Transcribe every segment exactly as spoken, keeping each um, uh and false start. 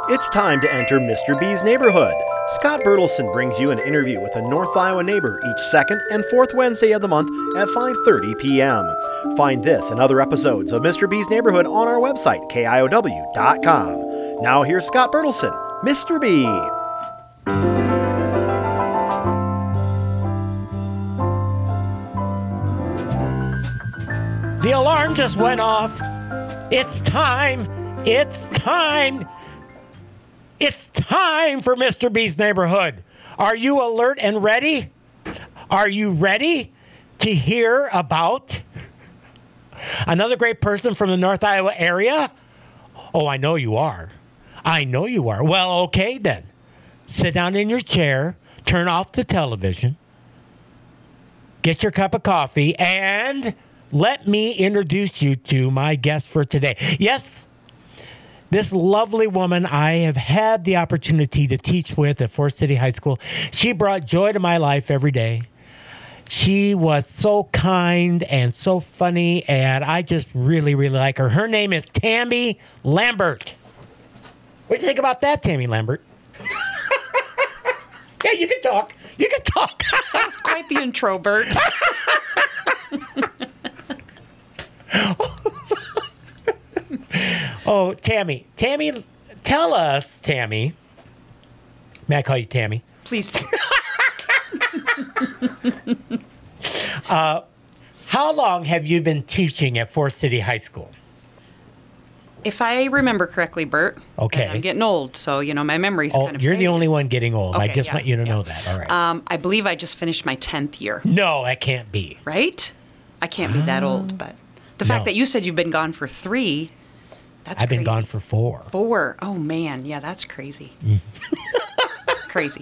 It's time to enter Mister B's Neighborhood. Scott Bertelson brings you an interview with a North Iowa neighbor each second and fourth Wednesday of the month at five thirty p.m. Find this and other episodes of Mister B's Neighborhood on our website, K I O W dot com. Now here's Scott Bertelson, Mister B. The alarm just went off. It's time. It's time. It's time for Mister B's Neighborhood. Are you alert and ready? Are you ready to hear about another great person from the North Iowa area? Oh, I know you are. I know you are. Well, okay then. Sit down in your chair, turn off the television, get your cup of coffee, and let me introduce you to my guest for today. Yes, this lovely woman I have had the opportunity to teach with at Forest City High School. She brought joy to my life every day. She was so kind and so funny, and I just really, really like her. Her name is Tammy Lambert. What do you think about that, Tammy Lambert? Yeah, you can talk. You can talk. That was quite the intro, Bert. Oh, Tammy. Tammy, tell us, Tammy. May I call you Tammy? Please do. uh, how long have you been teaching at Forest City High School? If I remember correctly, Bert. Okay. And I'm getting old, so, you know, my memory's oh, kind of you're fading. the only one getting old. I Okay, just yeah, want you to yeah. know that. All right. Um, I believe I just finished my tenth year. No, that can't be. Right? I can't be that old, but the fact No. that you said you've been gone for three, that's I've been crazy. gone for four. Four. Oh, man. Yeah, that's crazy. Crazy.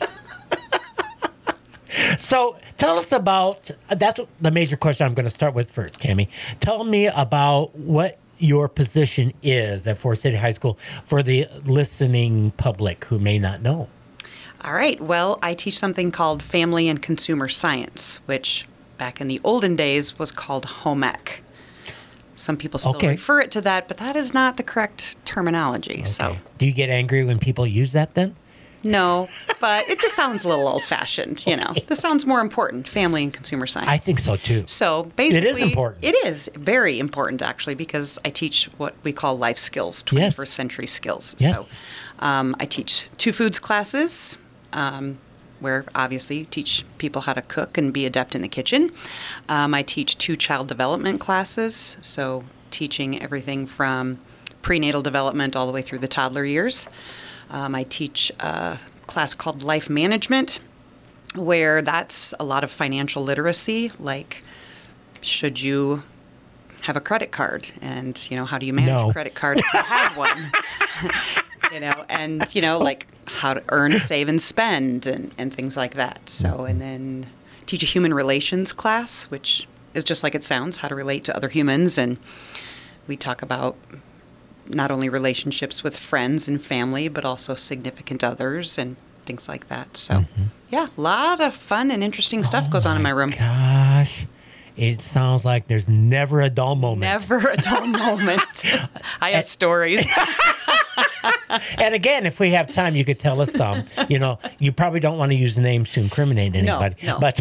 So tell us about, that's the major question I'm going to start with first, Tammy. Tell me about what your position is at Forest City High School for the listening public who may not know. All right. Well, I teach something called Family and Consumer Science, which back in the olden days was called home ec. Some people still Okay. refer it to that, but that is not the correct terminology. So, Okay. Do you get angry when people use that then? no, but it just sounds a little old-fashioned, you know. This sounds more important, family and consumer science. I think so too. So basically, It is important. It is very important, actually, because I teach what we call life skills, twenty-first century skills. Yes. So um, I teach two foods classes, um, where obviously you teach people how to cook and be adept in the kitchen. Um, I teach two child development classes, so teaching everything from prenatal development all the way through the toddler years. Um, I teach a class called Life Management, where that's a lot of financial literacy, like should you have a credit card, and you know how do you manage No. a credit card if you have one, you know, and you know like how to earn, save, and spend, and, and things like that. So, and then teach a human relations class, which is just like it sounds, how to relate to other humans, and we talk about not only relationships with friends and family, but also significant others and things like that. So, Mm-hmm. yeah, a lot of fun and interesting stuff goes on in my room. Gosh, it sounds like there's never a dull moment. Never a dull moment. I have stories. And again, if we have time, you could tell us some. You know, you probably don't want to use names to incriminate anybody. no. But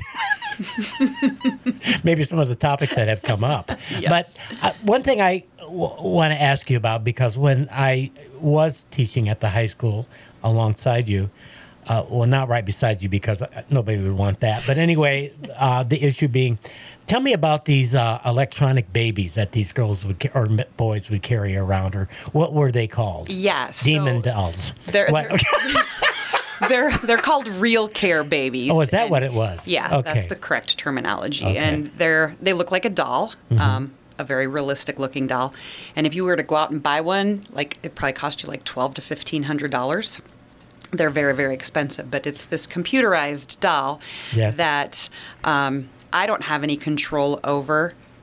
maybe some of the topics that have come up. Yes. But uh, one thing I w- want to ask you about, because when I was teaching at the high school alongside you, uh, well, not right beside you because nobody would want that. But anyway, uh, the issue being, tell me about these uh, electronic babies that these girls would ca- or m- boys would carry around, or what were they called? Yeah, so Demon dolls. They're, What- they're, they're, they're called real care babies. Oh, is that and- what it was? Yeah, Okay. that's the correct terminology. Okay. And they're they look like a doll, Mm-hmm. um, a very realistic looking doll. And if you were to go out and buy one, like it probably cost you like twelve to fifteen hundred dollars. They're very, very expensive, but it's this computerized doll Yes. that um, I don't have any control over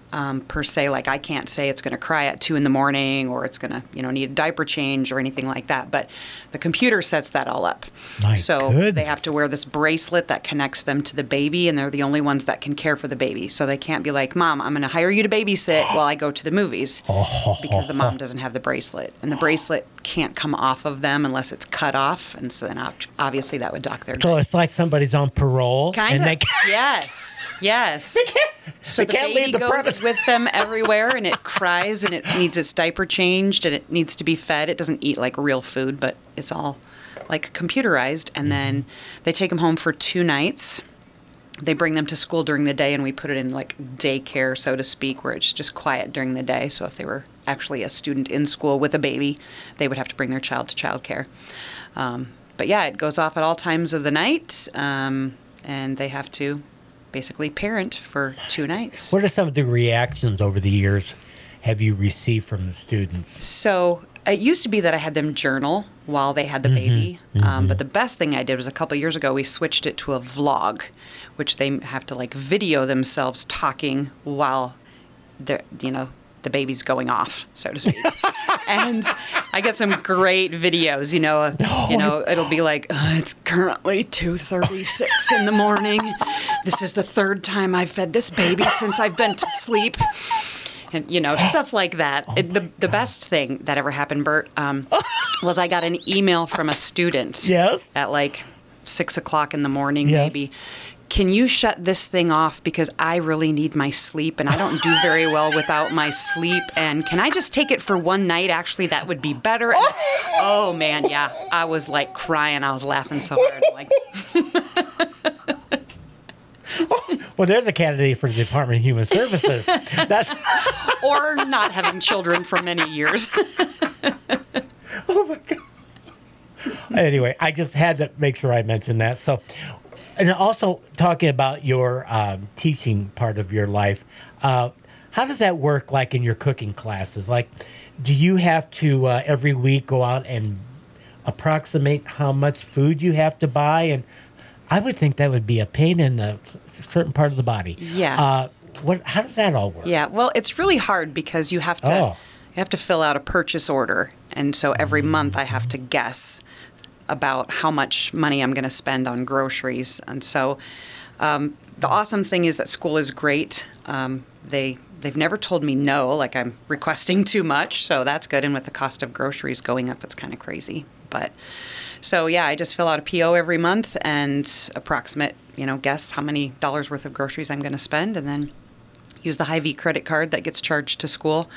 um, per se. Like I can't say it's going to cry at two in the morning or it's going to, you know, need a diaper change or anything like that. But the computer sets that all up. My so goodness. they have to wear this bracelet that connects them to the baby, and they're the only ones that can care for the baby. So they can't be like, Mom, I'm going to hire you to babysit while I go to the movies, because the mom doesn't have the bracelet, and the bracelet can't come off of them unless it's cut off, and so then ob- obviously that would dock their. So it's like somebody's on parole. Kind and of. They can't, Yes. Yes. they can't, So they the can't baby leave the goes premise. with them everywhere, and it cries, and it needs its diaper changed, and it needs to be fed. It doesn't eat like real food, but it's all like computerized. And then they take them home for two nights. They bring them to school during the day, and we put it in like daycare, so to speak, where it's just quiet during the day. So if they were actually a student in school with a baby, they would have to bring their child to childcare. Um, but yeah, it goes off at all times of the night, um, and they have to basically parent for two nights. What are some of the reactions over the years have you received from the students? So it used to be that I had them journal while they had the baby. Um, but the best thing I did was a couple years ago, we switched it to a vlog, which they have to like video themselves talking while they're, you know, the baby's going off, so to speak. And I get some great videos, you know, uh, you know, it'll be like, uh, it's currently two thirty-six in the morning. This is the third time I've fed this baby since I've been to sleep. And, you know, stuff like that. Oh it, the the best thing that ever happened, Bert, um, was I got an email from a student Yes. at like six o'clock in the morning, Yes. maybe. Can you shut this thing off because I really need my sleep and I don't do very well without my sleep, and can I just take it for one night? Actually, that would be better. And, oh man, yeah, I was like crying. I was laughing so hard. Like, Well, there's a candidate for the Department of Human Services. That's or not having children for many years. oh my god. Anyway, I just had to make sure I mentioned that. So, and also talking about your um, teaching part of your life, uh, how does that work? Like in your cooking classes, like do you have to uh, every week go out and approximate how much food you have to buy? And I would think that would be a pain in a certain part of the body. Yeah. Uh, what? How does that all work? Yeah, well, it's really hard because you have to Oh. you have to fill out a purchase order, and so every month I have to guess about how much money I'm going to spend on groceries. And so um, the awesome thing is that school is great. Um, they they've never told me no, like I'm requesting too much, so that's good. And with the cost of groceries going up, it's kind of crazy. But so yeah, I just fill out a P O every month and approximate, you know, guess how many dollars worth of groceries I'm going to spend, and then use the Hy-Vee credit card that gets charged to school.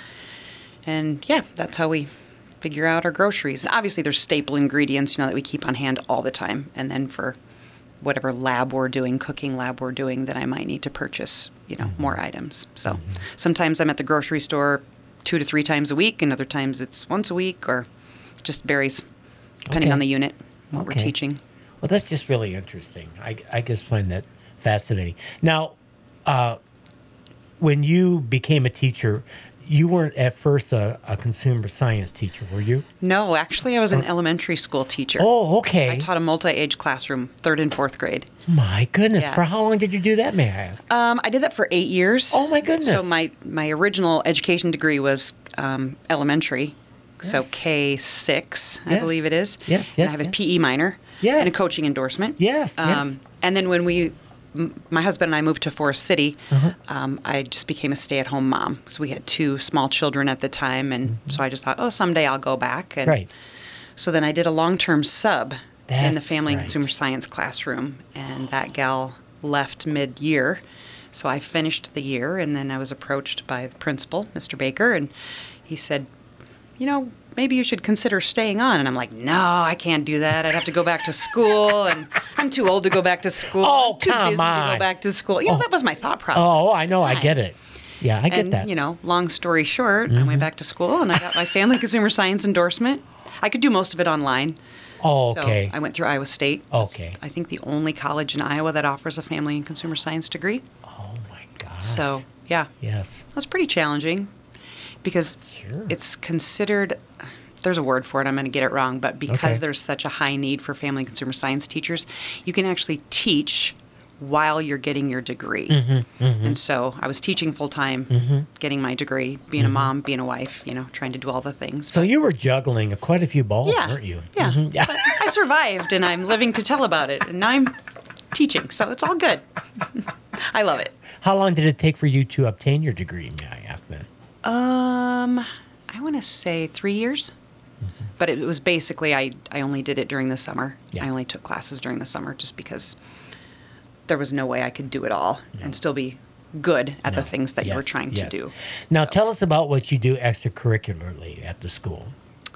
And yeah, that's how we figure out our groceries. Obviously, there's staple ingredients, you know, that we keep on hand all the time. And then for whatever lab we're doing, cooking lab we're doing, that I might need to purchase, you know, more items. So sometimes I'm at the grocery store two to three times a week, and other times it's once a week, or just varies depending Okay. on the unit, what we're Okay. teaching. Well, that's just really interesting. I, I just find that fascinating. Now, uh, when you became a teacher, you weren't at first a, a consumer science teacher, were you? No, actually, I was an elementary school teacher. Oh, okay. I taught a multi-age classroom, third and fourth grade. My goodness. Yeah. For how long did you do that, may I ask? Um, I did that for eight years. Oh, my goodness. So my, my original education degree was um, elementary, so Yes. K six, I Yes. believe it is. Yes, And yes, I have a yes. P E minor. Yes. And a coaching endorsement. Yes, yes. And then when we, m- my husband and I moved to Forest City, Uh-huh. um, I just became a stay-at-home mom. So we had two small children at the time, and so I just thought, oh, someday I'll go back. And Mm-hmm. Right. So then I did a long-term sub in the That's family and right. consumer science classroom, and that gal left mid-year. So I finished the year, and then I was approached by the principal, Mister Baker, and he said, you know, maybe you should consider staying on. And I'm like, no, I can't do that. I'd have to go back to school, and I'm too old to go back to school. Oh, I'm too come busy to on. go back to school. You know, that was my thought process. Oh, at I the know. I time. get it. Yeah, I get and, that. Mm-hmm. you know, long story short, I went back to school, and I got my family consumer science endorsement. I could do most of it online. Oh, okay. So I went through Iowa State. Okay. It's, I think the only college in Iowa that offers a family and consumer science degree. Oh, my God. So, yeah, Yes. it was pretty challenging because Sure. it's considered, there's a word for it, I'm going to get it wrong, but because Okay. there's such a high need for family and consumer science teachers, you can actually teach while you're getting your degree. Mm-hmm, mm-hmm. And so I was teaching full time, Mm-hmm. getting my degree, being Mm-hmm. a mom, being a wife, you know, trying to do all the things. So you were juggling quite a few balls, yeah, weren't you? yeah. Mhm, yeah. But I survived, and I'm living to tell about it. And now I'm teaching, so it's all good. I love it. How long did it take for you to obtain your degree, may I ask then? Um, I want to say three years. Mm-hmm. But it was basically, I, I only did it during the summer. Yeah. I only took classes during the summer just because there was no way I could do it all and still be good at No. the things that you Yes, were trying yes. to do. Now So- tell us about what you do extracurricularly at the school.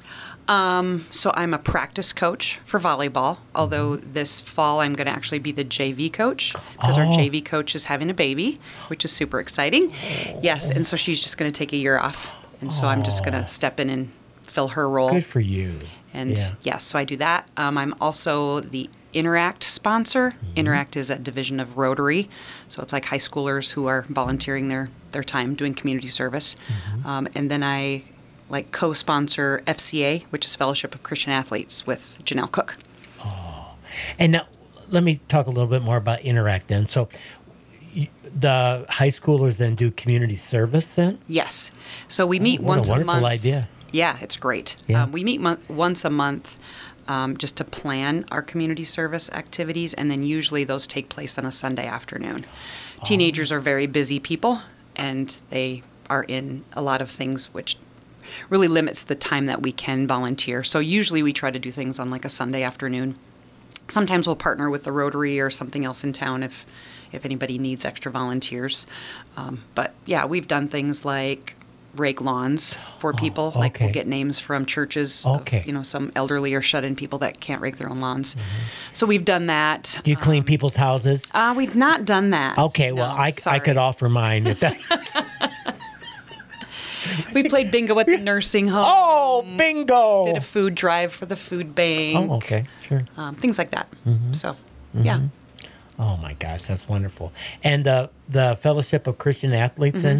So I'm a practice coach for volleyball, although this fall I'm going to actually be the J V coach because Oh. our J V coach is having a baby, which is super exciting. Yes, and so she's just going to take a year off. And so I'm just going to step in and fill her role. Good for you. And yeah. yes, so I do that. Um, I'm also the Interact sponsor. Mm-hmm. Interact is a division of Rotary, so it's like high schoolers who are volunteering their, their time doing community service. Mm-hmm. Um, and then I like co-sponsor F C A, which is Fellowship of Christian Athletes, with Janelle Cook. And now let me talk a little bit more about Interact then. So y- the high schoolers then do community service then? Yes, so we meet Oh, what a once a, wonderful month. idea. Yeah, it's great. Yeah. Um, we meet mon- once a month. Um, just to plan our community service activities, and then usually those take place on a Sunday afternoon. Teenagers are very busy people, and they are in a lot of things which really limits the time that we can volunteer. So usually we try to do things on like a Sunday afternoon. Sometimes we'll partner with the Rotary or something else in town if if anybody needs extra volunteers. Um, but yeah, we've done things like rake lawns for people. Like we'll okay. get names from churches Okay. of, you know, some elderly or shut-in people that can't rake their own lawns. So we've done that. Do you clean people's houses? Uh, we've not done that. Okay, well, No, I, I sorry. could offer mine. If that, We played bingo at the nursing home. oh, bingo! Did a food drive for the food bank. Oh, okay, sure. Um, things like that. So, Mm-hmm. yeah. Oh my gosh, that's wonderful. And uh, the Fellowship of Christian Athletes, Mm-hmm. then,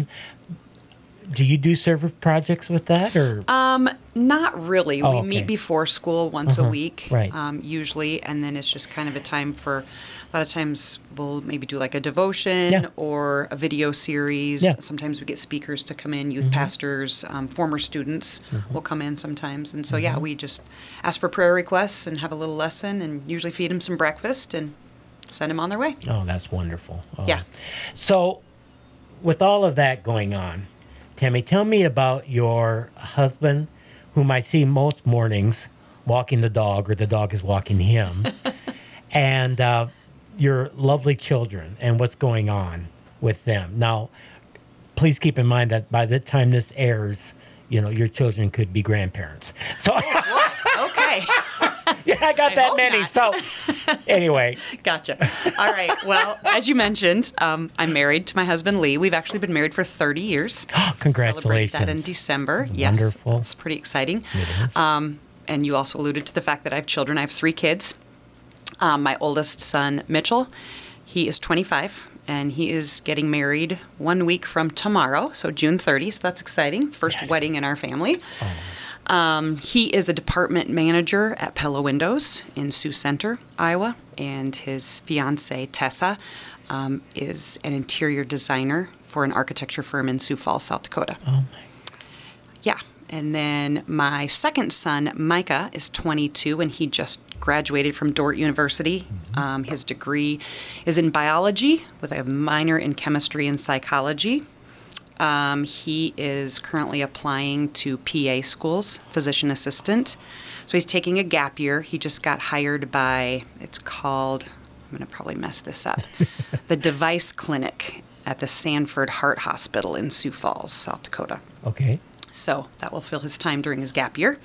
do you do service projects with that, or Um, not really. Oh, we okay. meet before school once a Uh-huh, week, right. um, usually, and then it's just kind of a time for. A lot of times we'll maybe do like a devotion Yeah. or a video series. Yeah. Mm-hmm. Sometimes we get speakers to come in, youth pastors, um, former students will come in sometimes, and so yeah, Mm-hmm. we just ask for prayer requests and have a little lesson, and usually feed them some breakfast and send them on their way. oh, that's wonderful. Oh. Yeah. So, with all of that going on, Tammy, tell me about your husband, whom I see most mornings walking the dog, or the dog is walking him, and uh, your lovely children and what's going on with them. Now, please keep in mind that by the time this airs, you know, your children could be grandparents. So, Okay. yeah, I got I that hope many. not. So, anyway, Gotcha. All right. Well, as you mentioned, um, I'm married to my husband Lee. We've actually been married for thirty years. Celebrate congratulations. that in December. Yes, Wonderful. it's pretty exciting. It is. Um, and you also alluded to the fact that I have children. I have three kids. Um, my oldest son, Mitchell, he is twenty-five, and he is getting married one week from tomorrow, so June thirtieth. So that's exciting. First Yes. wedding in our family. Oh. Um, he is a department manager at Pella Windows in Sioux Center, Iowa, and his fiancee, Tessa, um, is an interior designer for an architecture firm in Sioux Falls, South Dakota. Oh my. Yeah. And then my second son, Micah, is twenty-two, and he just graduated from Dordt University. Um, his degree is in biology with a minor in chemistry and psychology. Um, he is currently applying to P A schools, physician assistant. So he's taking a gap year. He just got hired by, it's called, I'm going to probably mess this up, the Device Clinic at the Sanford Heart Hospital in Sioux Falls, South Dakota. Okay. So that will fill his time during his gap year.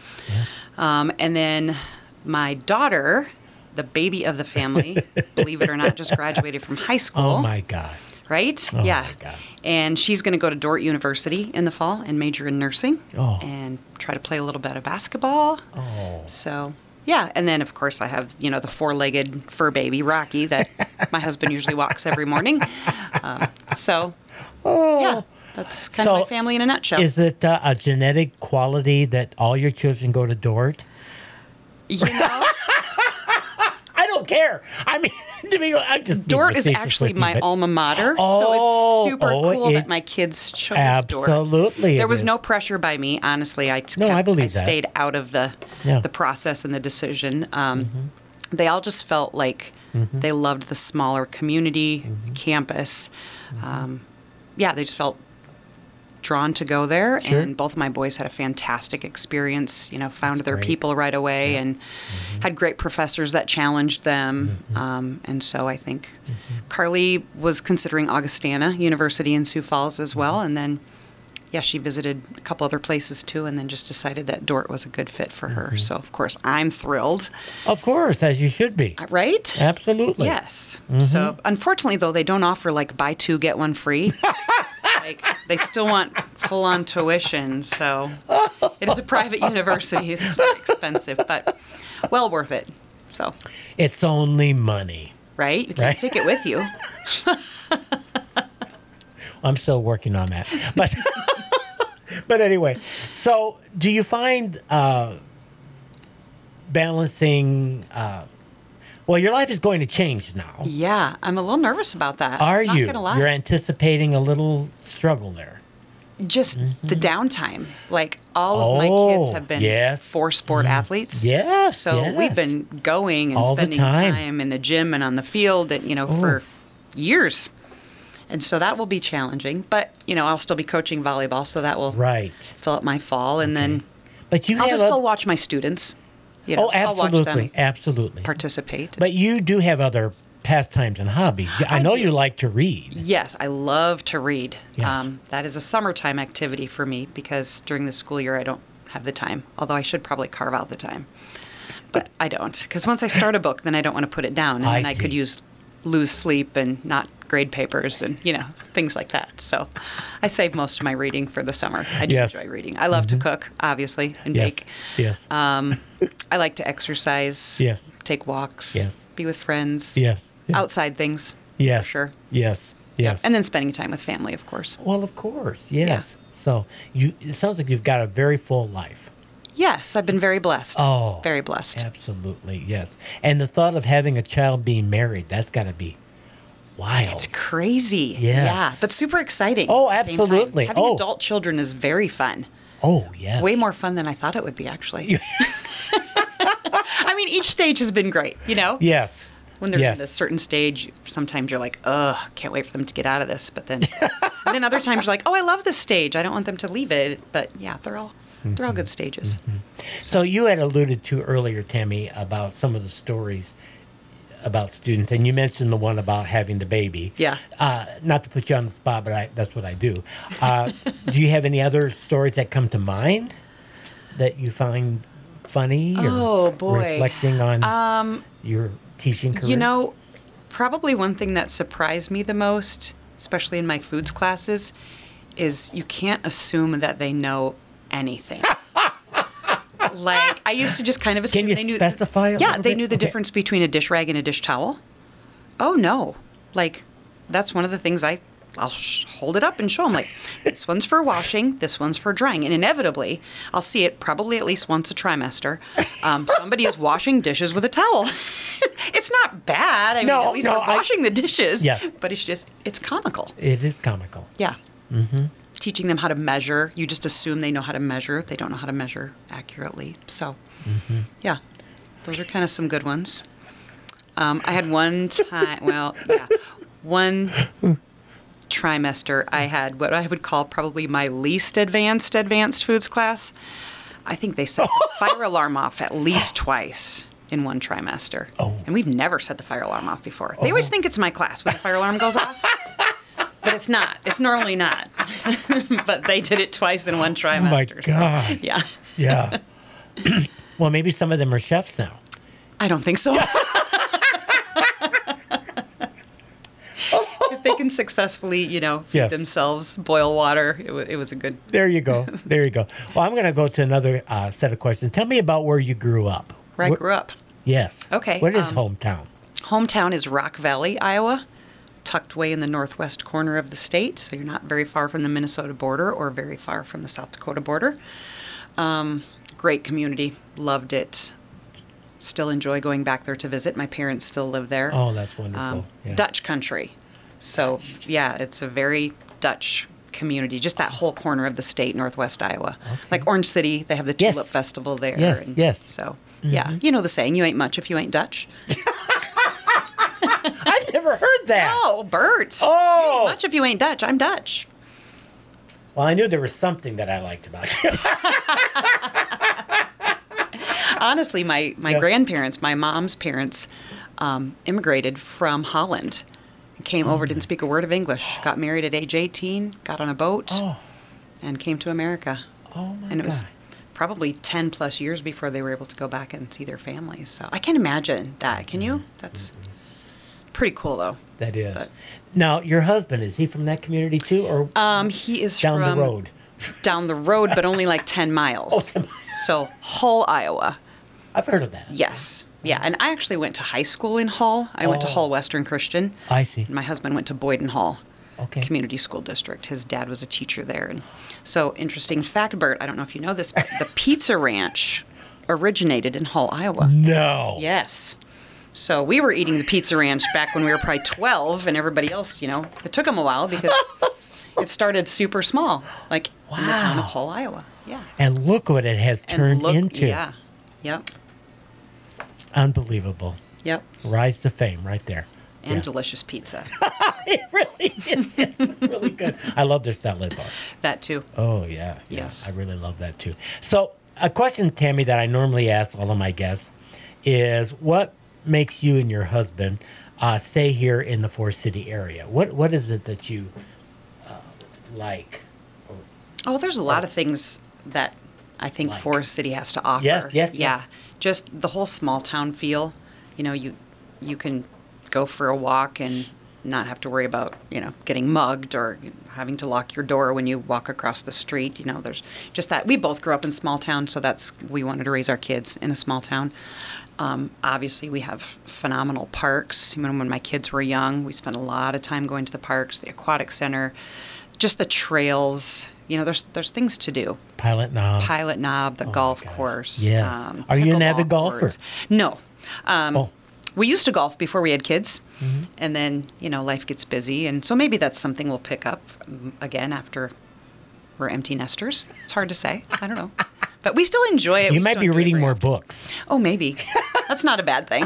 Um, and then my daughter, the baby of the family, believe it or not, just graduated from high school. Oh my God. Right? Oh, yeah. my God. And she's going to go to Dordt University in the fall and major in nursing Oh. and try to play a little bit of basketball. Oh. So, yeah. And then, of course, I have, you know, the four-legged fur baby, Rocky, that my husband usually walks every morning. Um, so, Oh. yeah, that's kind So, of my family in a nutshell. Is it uh, a genetic quality that all your children go to Dordt? You know, I don't don't care. I mean, to me, I just Dort is actually my alma mater, oh, so it's super oh, cool it, that my kids chose Dort. Absolutely, There it was is. no pressure by me, honestly. I No, kept, I believe that. stayed out of the Yeah. the process and the decision. Um, Mm-hmm. They all just felt like they loved the smaller community Mm-hmm. campus. Um, yeah, they just felt drawn to go there, Sure. and both of my boys had a fantastic experience. You know, found their great. people right away, and had great professors that challenged them. Mm-hmm. Um, and so I think Carly was considering Augustana University in Sioux Falls as well, Mm-hmm. and then yeah, she visited a couple other places too, and then just decided that Dort was a good fit for Mm-hmm. her. So of course I'm thrilled, Of course, as you should be. right? Absolutely. Yes. Mm-hmm. So unfortunately, though, they don't offer like buy two get one free. Like they still want full on tuition. So it is a private university. It's expensive, but well worth it. So It's only money. right, you can't Right. take it with you. I'm still working on that. But but anyway, so do you find uh, balancing? Uh, well, your life is going to change now. Yeah, I'm a little nervous about that. Are Not you? gonna lie. You're anticipating a little struggle there. Just the downtime. Like all of my Mm-hmm. Oh, kids have been yes. four sport athletes. Yes. So yes. we've been going and All the spending time. time. in the gym and on the field, and you know, for Oof. years. And so that will be challenging. But you know, I'll still be coaching volleyball, so that will right. fill up my fall, and then But you I'll have just oth- go watch my students. You know, Oh, I'll watch absolutely, them absolutely. participate. But you do have other pastimes and hobbies. I, I know do. you like to read. Yes, I love to read. Yes. Um, that is a summertime activity for me because during the school year I don't have the time, although I should probably carve out the time. But I don't, because once I start a book, then I don't want to put it down, and I then I could see. use lose sleep and not grade papers and, you know, things like that. So I save most of my reading for the summer. I do Yes. Mm-hmm. enjoy reading. I love to cook, obviously, and Yes. bake. Yes. Um, I like to exercise, Yes. take walks, Yes. be with friends, yes. yes. outside things, Yes. for sure. Yes. Yes. And then spending time with family, of course. well, of course. Yes. So you. It sounds like you've got a very full life. Yes, I've been very blessed. Oh. Very blessed. Absolutely. Yes. And the thought of having a child being married, that's got to be wild. It's crazy. Yes. Yeah, but super exciting. Oh, at the same time. absolutely. Having Oh. adult children is very fun. oh, yes. Way more fun than I thought it would be, actually. I mean, each stage has been great, you know? Yes. When they're yes. at a certain stage, sometimes you're like, ugh, can't wait for them to get out of this. But then, and then other times you're like, oh, I love this stage. I don't want them to leave it. But yeah, they're all they're all good stages. So you had alluded to earlier, Tammy, about some of the stories about students, and you mentioned the one about having the baby. Yeah. Uh, not to put you on the spot, but I, that's what I do. Uh, do you have any other stories that come to mind that you find funny? Or Oh, boy. Reflecting on um, your teaching career? You know, probably one thing that surprised me the most, especially in my foods classes, is you can't assume that they know anything. Like, I used to just kind of assume Can you they knew. specify a Yeah, little they bit? knew the Okay. difference between a dish rag and a dish towel. Oh no, like that's one of the things I. I'll sh- hold it up and show them, like, this one's for washing, this one's for drying. And inevitably, I'll see it probably at least once a trimester. Um, somebody is washing dishes with a towel. It's not bad. I mean, No, at least no, they're I- washing the dishes. Yeah. But it's just, it's comical. It is comical. Yeah. Mm-hmm. Teaching them how to measure. You just assume they know how to measure. They don't know how to measure accurately. So, Mm-hmm. yeah, those are kind of some good ones. Um, I had one time, well, yeah, one trimester, I had what I would call probably my least advanced advanced foods class. I think they set the fire alarm off at least twice in one trimester. Oh. And we've never set the fire alarm off before. They always think it's my class when the fire alarm goes off. But it's not. It's normally not. But they did it twice in one trimester. Oh my so, God. yeah. Yeah. Well, maybe some of them are chefs now. I don't think so. If they can successfully, you know, feed Yes. themselves, boil water, it, w- it was a good. There you go. There you go. Well, I'm going to go to another uh, set of questions. Tell me about where you grew up. Where I Wh- grew up. Yes. Okay, What is um, hometown? Hometown is Rock Valley, Iowa, tucked way in the northwest corner of the state. So you're not very far from the Minnesota border or very far from the South Dakota border. Um, great community. Loved it. still enjoy going back there to visit. My parents still live there. Oh, that's wonderful. Um, Yeah. Dutch country. So, yeah, it's a very Dutch community, just that whole corner of the state, northwest Iowa. Like Orange City, they have the Yes. Tulip Festival there. Yes, and yes. So, yeah, you know the saying, you ain't much if you ain't Dutch. I've never heard that. Oh, Bert. Oh. You ain't much if you ain't Dutch. I'm Dutch. Well, I knew there was something that I liked about you. Honestly, my, my Yeah. grandparents, my mom's parents, um, immigrated from Holland. Came over, didn't speak a word of English. Got married at age eighteen, got on a boat, Oh. and came to America. Oh, my And it was God. probably ten plus years before they were able to go back and see their families. So I can't imagine that. Can you? That's pretty cool, though. That is. But- Now, your husband, is he from that community too, or Um, he is down from the road? down the road, but only like ten miles. Oh, ten miles. So Hull, Iowa. I've heard of that. Yes. Yeah, and I actually went to high school in Hull. I went to Oh. Hull Western Christian. I see. And my husband went to Boyden Hall Okay. Community School District. His dad was a teacher there. And so, interesting fact, Bert, I don't know if you know this, but the Pizza Ranch originated in Hull, Iowa. No. Yes. So we were eating the Pizza Ranch back when we were probably twelve, and everybody else, you know, it took them a while because it started super small, like in the town of Wow. Hull, Iowa. Yeah. And look what it has And turned look, into. Yeah. Yep. Unbelievable. Yep. Rise to fame right there. And Yeah. delicious pizza. It really is. It's really good. I love their salad bar. That too. Oh, yeah, yeah. Yes. I really love that too. So, a question, Tammy, that I normally ask all of my guests is what makes you and your husband uh, stay here in the Forest City area? What What is it that you uh, like? Oh, there's a lot of things that I think Like. Forest City has to offer. Yes, yes, Yeah. yes. Just the whole small town feel. You know, you you can go for a walk and not have to worry about, you know, getting mugged or having to lock your door when you walk across the street. You know, there's just that. We both grew up in small town, so that's, we wanted to raise our kids in a small town. Um, obviously, we have phenomenal parks. Even when my kids were young, we spent a lot of time going to the parks, the aquatic center, just the trails. You know, there's there's things to do. Pilot Knob. Pilot Knob, the Oh my golf gosh. course. Yes. Um, Are you an pickleball avid golfer? courts. No. Um, Oh. We used to golf before we had kids, Mm-hmm. and then, you know, life gets busy. And so maybe that's something we'll pick up um, again after we're empty nesters. It's hard to say. I don't know. But we still enjoy it. You We just might don't be do it reading very more often. books. Oh, maybe. That's not a bad thing.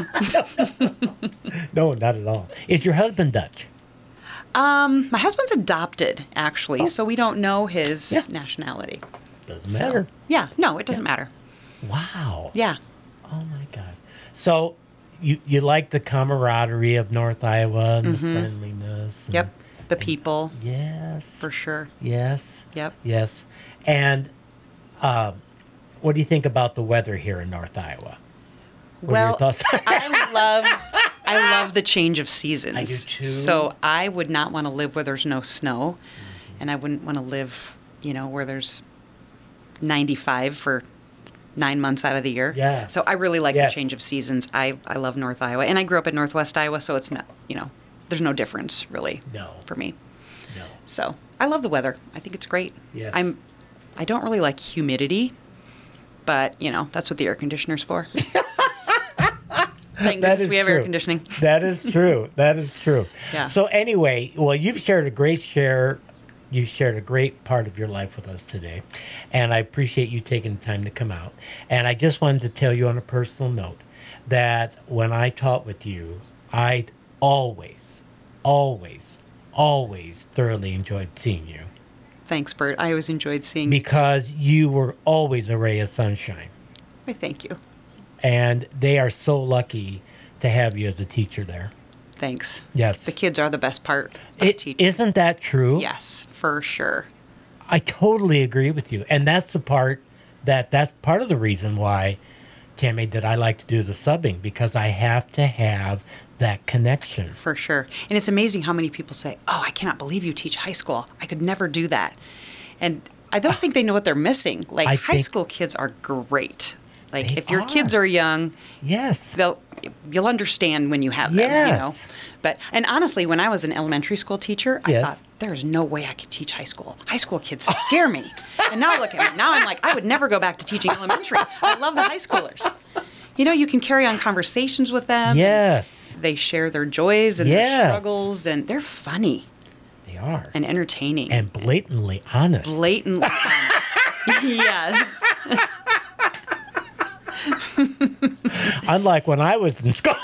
No, not at all. Is your husband Dutch? Um, my husband's adopted, actually, Oh. so we don't know his Yeah. nationality. Doesn't So- matter. Yeah, no, it doesn't matter. Wow. Yeah. Oh my God. So you you like the camaraderie of North Iowa and the friendliness. and- Mm-hmm. Yep. The people, Yes. for sure. Yes. Yep. Yes. And um, what do you think about the weather here in North Iowa? What are Well, your thoughts? I love I love the change of seasons. I do too. So I would not want to live where there's no snow, and I wouldn't want to live, you know, where there's ninety-five for nine months out of the year. Yes. So I really like Yes. the change of seasons. I, I love North Iowa, and I grew up in Northwest Iowa, so it's not, you know, there's no difference really No. for me. No. So I love the weather. I think it's great. Yes. I'm I don't really like humidity, but you know, that's what the air conditioner's for. Thank That goodness is we have air true. conditioning. That is true. That is true. Yeah. So anyway, well, you've shared a great share. You've shared a great part of your life with us today, and I appreciate you taking the time to come out. And I just wanted to tell you on a personal note that when I taught with you, I always, always, always thoroughly enjoyed seeing you Thanks, Bert. I always enjoyed seeing you. because you were always a ray of sunshine. Why, thank you. And they are so lucky to have you as a teacher there. Thanks. Yes. The kids are the best part of It, teaching. isn't that true? Yes, for sure. I totally agree with you. And that's the part that that's part of the reason why, Tammy, that I like to do the subbing, because I have to have that connection. For sure. And it's amazing how many people say, "Oh, I cannot believe you teach high school. I could never do that." And I don't think they know what they're missing. Like I high think- school kids are great. Like They if your are. kids are young, Yes. they'll you'll understand when you have them, you know. Yes. But and honestly, when I was an elementary school teacher, I Yes. thought there is no way I could teach high school. High school kids scare me. And now look at me. Now I'm like, I would never go back to teaching elementary. I love the high schoolers. you know, you can carry on conversations with them. Yes. They share their joys and Yes. their struggles, and they're funny They are. and entertaining. And blatantly honest. Blatantly honest. Yes. Unlike when I was in school.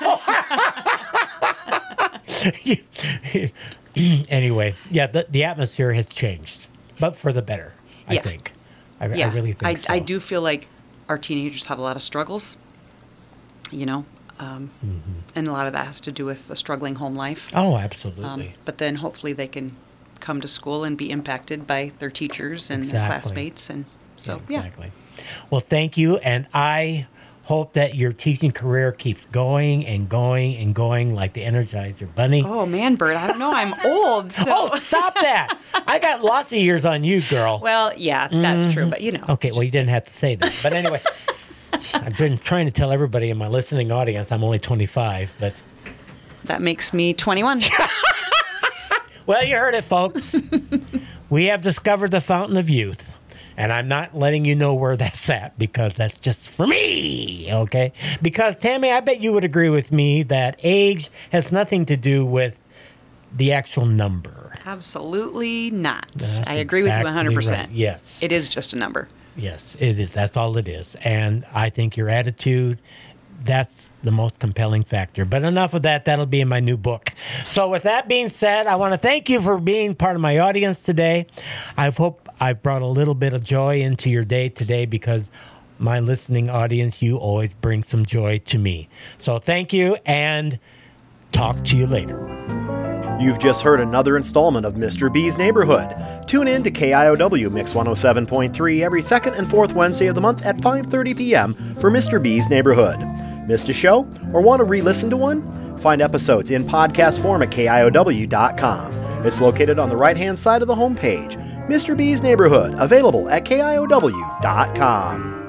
Anyway, yeah, the, the atmosphere has changed, but for the better, I Yeah. think. I, Yeah. I really think I, so. I do feel like our teenagers have a lot of struggles, you know, um, Mm-hmm. and a lot of that has to do with a struggling home life. Oh, absolutely. Um, but then hopefully they can come to school and be impacted by their teachers and their Exactly. classmates. And so, Exactly. Well, thank you, and I hope that your teaching career keeps going and going and going like the Energizer Bunny. yeah. Oh, man, Bert, I don't know. I'm old. So. Oh, stop that! I got lots of years on you, girl. Well, yeah, that's true. But, you know. Okay, well, you didn't have to say that. But anyway, I've been trying to tell everybody in my listening audience I'm only twenty-five, but... That makes me twenty-one. Well, you heard it, folks. We have discovered the fountain of youth. And I'm not letting you know where that's at because that's just for me, okay? Because, Tammy, I bet you would agree with me that age has nothing to do with the actual number. Absolutely not. That's I agree with you exactly one hundred percent. right. Yes. It is just a number. Yes, it is. That's all it is. And I think your attitude, that's the most compelling factor. But enough of that. That'll be in my new book. So with that being said, I want to thank you for being part of my audience today. I hope I brought a little bit of joy into your day today because my listening audience, you always bring some joy to me. So thank you and talk to you later. You've just heard another installment of Mister B's Neighborhood. Tune in to K I O W Mix one oh seven point three every second and fourth Wednesday of the month at five thirty p.m. for Mister B's Neighborhood. Missed a show or want to re-listen to one? Find episodes in podcast form at K I O W dot com. It's located on the right-hand side of the homepage. Mister B's Neighborhood, available at K I O W dot com.